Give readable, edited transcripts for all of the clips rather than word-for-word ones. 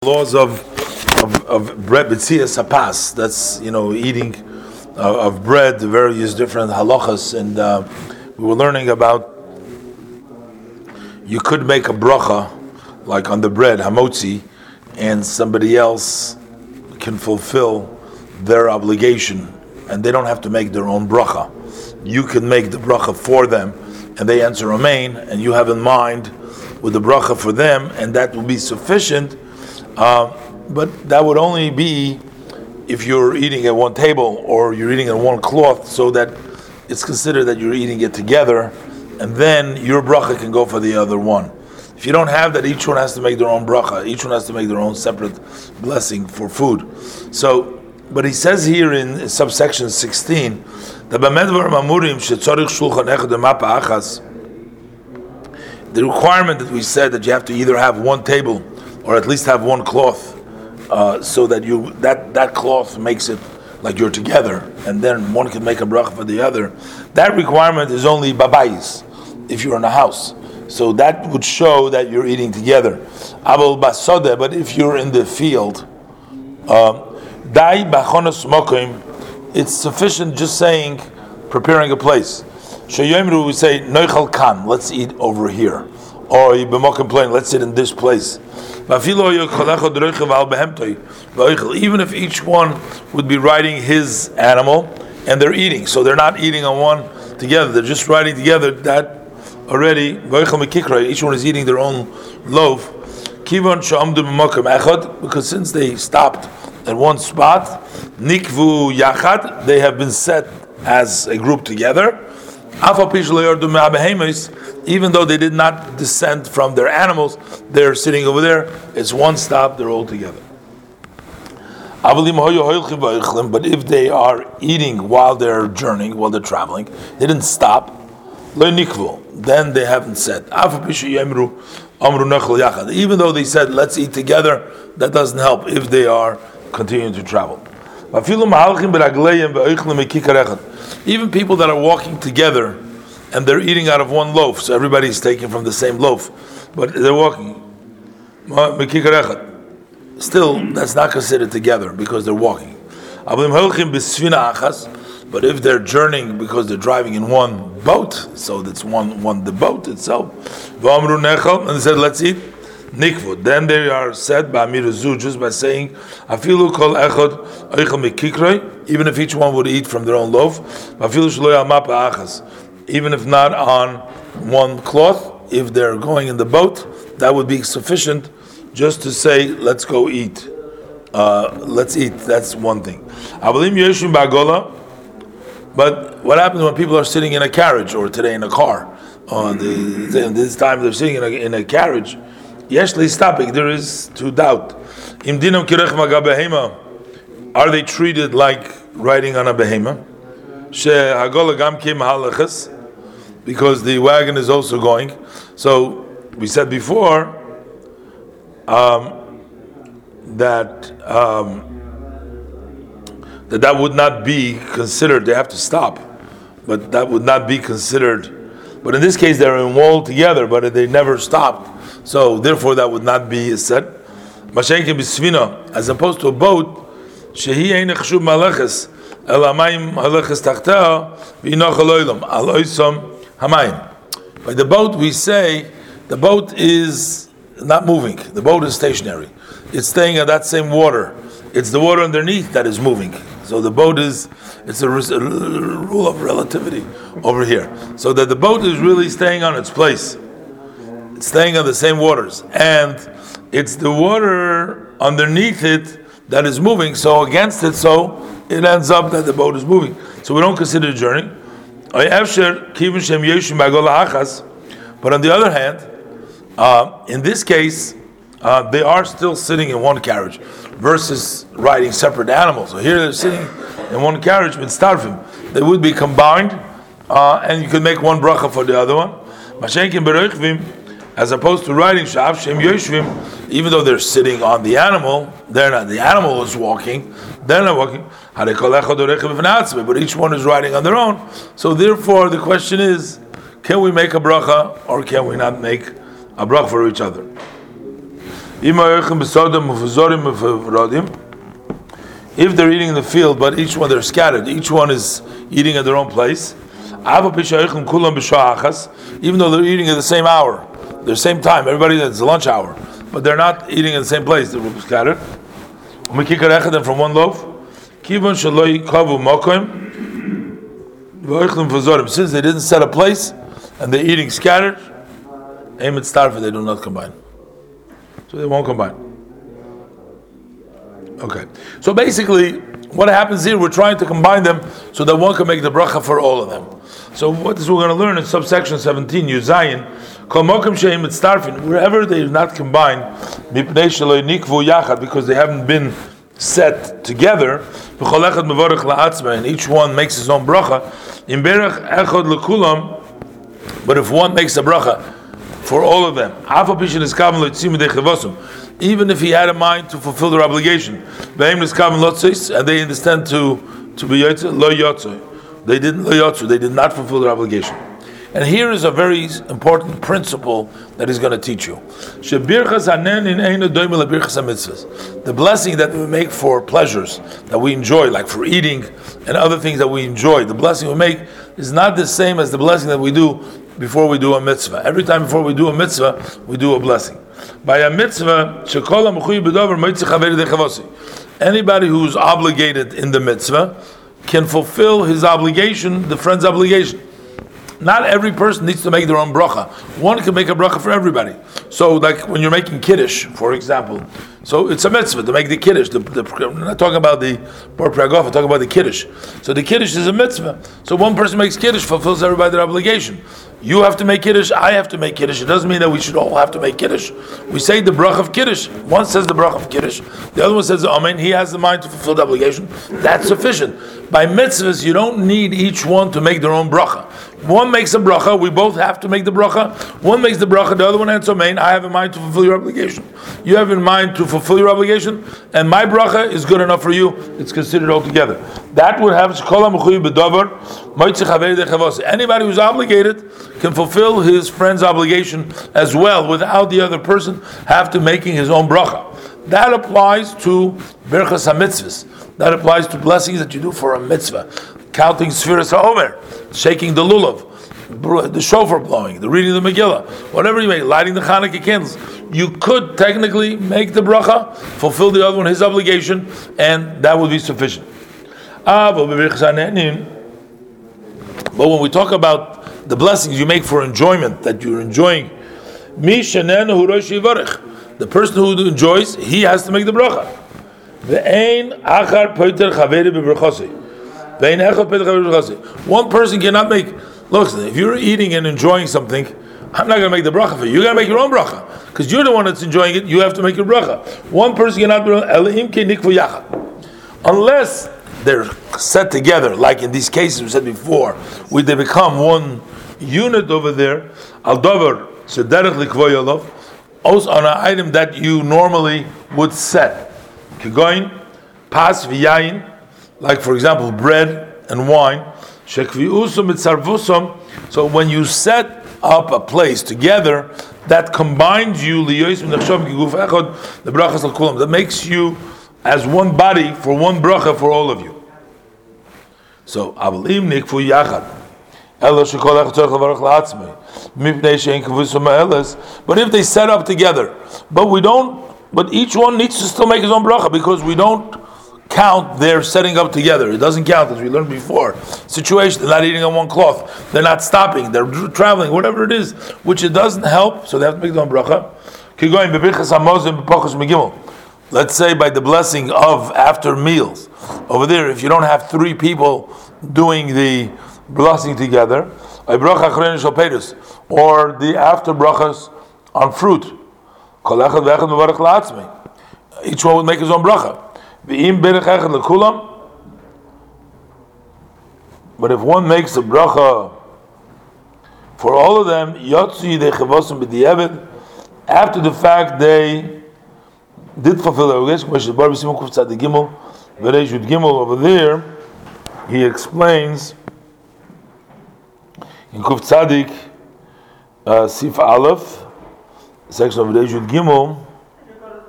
Laws of bread, B'tzias Hapas, that's eating of bread, the various different halachas, and we were learning about you could make a bracha like on the bread hamotzi, and somebody else can fulfill their obligation, and they don't have to make their own bracha. You can make the bracha for them, and they answer amen, and you have in mind with the bracha for them, and that will be sufficient. But that would only be if you're eating at one table or you're eating on one cloth, so that it's considered that you're eating it together, and then your bracha can go for the other one. If you don't have that, each one has to make their own bracha. Each one has to make their own separate blessing for food. So, but he says here in subsection 16 that the requirement that we said that you have to either have one table or at least have one cloth, so that that cloth makes it like you're together, and then one can make a bracha for the other. That requirement is only babayis, if you're in a house. So that would show that you're eating together. Abel basode, but if you're in the field, dai bachonos mokim, it's sufficient just saying, preparing a place. Sheyomru, we say noichal kan, let's eat over here, or b'mokim plain, let's sit in this place. Even if each one would be riding his animal and they're eating, so they're not eating on one together, they're just riding together, that already, each one is eating their own loaf, because since they stopped at one spot, nikvu yachad, they have been set as a group together, even though they did not descend from their animals, they're sitting over there, it's one stop, they're all together. But if they are eating while they're journeying, while they're traveling, they didn't stop, then they haven't said. Even though they said, let's eat together, that doesn't help if they are continuing to travel. Even people that are walking together and they're eating out of one loaf, so everybody's taking from the same loaf, but they're walking, still that's not considered together because they're walking. But if they're journeying because they're driving in one boat, so that's one the boat itself, and they said, let's eat nikvud, then they are said by Amirazu, just by saying afilu kol echad oichel mikikroi, even if each one would eat from their own loaf, afilu shelo al mapa achas, even if not on one cloth, if they're going in the boat, that would be sufficient just to say, let's go eat. Let's eat, that's one thing. But what happens when people are sitting in a carriage, or today in a car? This time they're sitting in a carriage. Yeshli stopping, there is to doubt. Are they treated like riding on a behema? Because the wagon is also going. So we said before that would not be considered. They have to stop, but that would not be considered. But in this case, they're in wall together, but they never stopped. So therefore, that would not be a set. Mashenkin bisvina, as opposed to a boat, shehi ein chshuv maleches elamayim haleches tachta v'inoch aloylam aloysam hamayim. By the boat, we say the boat is not moving. The boat is stationary. It's staying on that same water. It's the water underneath that is moving. So the boat it's a rule of relativity over here. So that the boat is really staying on its place. It's staying on the same waters. And it's the water underneath it that is moving, so against it, so it ends up that the boat is moving. So we don't consider a journey. But on the other hand, in this case, they are still sitting in one carriage versus riding separate animals. So here they're sitting in one carriage with starvim. They would be combined, and you could make one bracha for the other one. As opposed to riding sha'af shem yoshvim, even though they're sitting on the animal, they're not. The animal is walking, they're not walking. But each one is riding on their own. So therefore, the question is, can we make a bracha or can we not make a bracha for each other? If they're eating in the field, but each one they're scattered, each one is eating at their own place. Even though they're eating at the same hour, the same time, everybody that's the lunch hour, but they're not eating in the same place, they're scattered. And from one loaf. Since they didn't set a place and they're eating scattered, they do not combine. So they won't combine. Okay. So basically, what happens here, we're trying to combine them so that one can make the bracha for all of them. So what is we're going to learn in subsection 17, Yuzayin, wherever they are not combined, because they haven't been set together, and each one makes his own bracha. But if one makes a bracha for all of them, even if he had a mind to fulfill their obligation, and they understand to be yotze, they did not fulfill their obligation. And here is a very important principle that he's going to teach you. The blessing that we make for pleasures that we enjoy, like for eating and other things that we enjoy, the blessing we make is not the same as the blessing that we do before we do a mitzvah. Every time before we do a mitzvah, we do a blessing. By a mitzvah, anybody who's obligated in the mitzvah can fulfill his obligation, the friend's obligation. Not every person needs to make their own bracha. One can make a bracha for everybody. So, like when you're making kiddush, for example, so it's a mitzvah to make the kiddush. I'm not talking about the bar pragof, I'm talking about the kiddush. So the kiddush is a mitzvah. So one person makes kiddush, fulfills everybody their obligation. You have to make kiddush, I have to make kiddush. It doesn't mean that we should all have to make kiddush. We say the bracha of kiddush. One says the bracha of kiddush, the other one says the amen. He has the mind to fulfill the obligation. That's sufficient. By mitzvahs, you don't need each one to make their own bracha. One makes a bracha, we both have to make the bracha. One makes the bracha, the other one answers amen. I have in mind to fulfill your obligation. You have in mind to fulfill your obligation, and my bracha is good enough for you. It's considered all together. That would have anybody who's obligated can fulfill his friend's obligation as well without the other person have to making his own bracha. That applies to berachas ha-mitzvahs. That applies to blessings that you do for a mitzvah. Counting Sfiras HaOmer, shaking the lulav, the shofar blowing, the reading of the Megillah, whatever you make, lighting the Hanukkah candles. You could technically make the bracha, fulfill the other one, his obligation, and that would be sufficient. But when we talk about the blessings you make for enjoyment, that you're enjoying, the person who enjoys, he has to make the bracha. One person cannot make. Look, if you're eating and enjoying something, I'm not going to make the bracha for you. You got to make your own bracha because you're the one that's enjoying it. You have to make your bracha. One person cannot be unless they're set together, like in these cases we said before, where they become one unit over there. Al davar sederech likvoyalov, also on an item that you normally would set. Kegoin pas v'yayin, like for example bread and wine. Shekviusum mitzarvusum. So when you set up a place together, that combines you the brachas al kulam. That makes you as one body for one bracha for all of you. So avalim nikfu yachad. But if they set up together, but each one needs to still make his own bracha because we don't count their setting up together. It doesn't count, as we learned before. Situation, they're not eating on one cloth, they're not stopping, they're traveling, whatever it is, which it doesn't help, so they have to make their own bracha. Let's say by the blessing of after meals. Over there, if you don't have three people doing the blessing together, or the after brachas on fruit, each one would make his own bracha. But if one makes a bracha for all of them, after the fact they did fulfill their obligation, over there, he explains in Kuf Tzadik Sif Aleph, section of Rejud Gimel,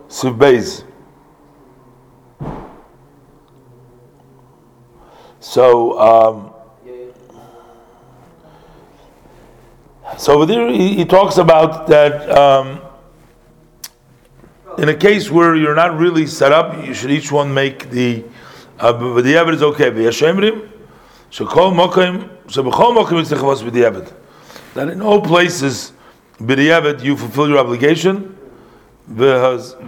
Sivbeis. So over there he talks about that in a case where you're not really set up, you should each one make the evidence okay. That in all places, you fulfill your obligation. The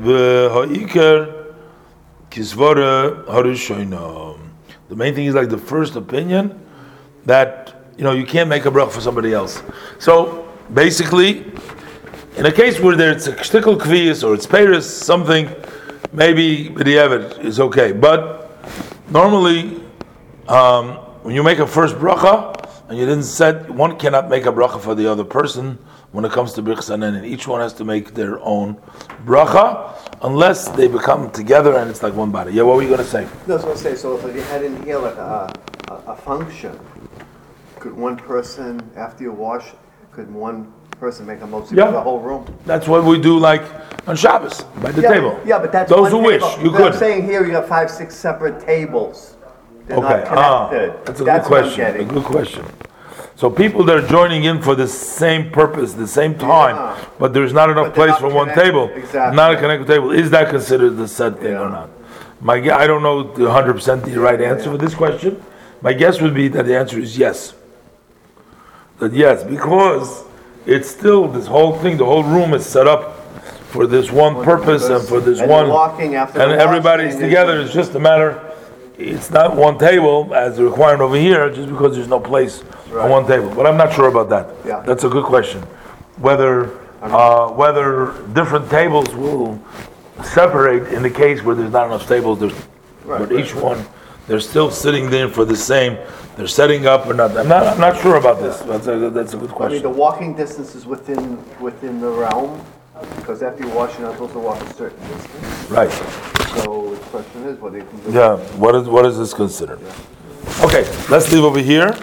main thing is like the first opinion that you can't make a bracha for somebody else. So basically, in a case where there's a shtickle kviyas or it's peiris, something, maybe b'diavad is okay. But normally, when you make a first bracha and you didn't set, one cannot make a bracha for the other person when it comes to Birchas Hanen, and each one has to make their own bracha unless they become together and it's like one body. Yeah, what were you going to say? No, I was going to say, so if you had in here like a function, could one person, after you wash, could one person make a motzah for the whole room? That's what we do like on Shabbos, by the table. Yeah, but that's those one who table. wish, you but could. I'm saying here you got 5, 6 separate tables. They're Okay, not connected. That's a good question. So people that are joining in for the same purpose, the same time, but there's not enough place for one table, not a connected table. Is that considered the said thing or not? I don't know 100% the right answer for this question. My guess would be that the answer is yes. That yes, because it's still this whole thing, the whole room is set up for this one purpose and for this one, and everybody's together. It's just a matter. It's not one table as required over here, just because there's no place on one table. But I'm not sure about that. Yeah. That's a good question. Whether different tables will separate in the case where there's not enough tables, but each one they're still sitting there for the same. They're setting up or not. I'm not sure about this. That's a good question. I mean, the walking distance is within the realm, because after you wash, you're not supposed to walk a certain distance. Right. So the question is, what do you can do? Yeah. What is this considered? Yeah. Okay. Let's leave over here.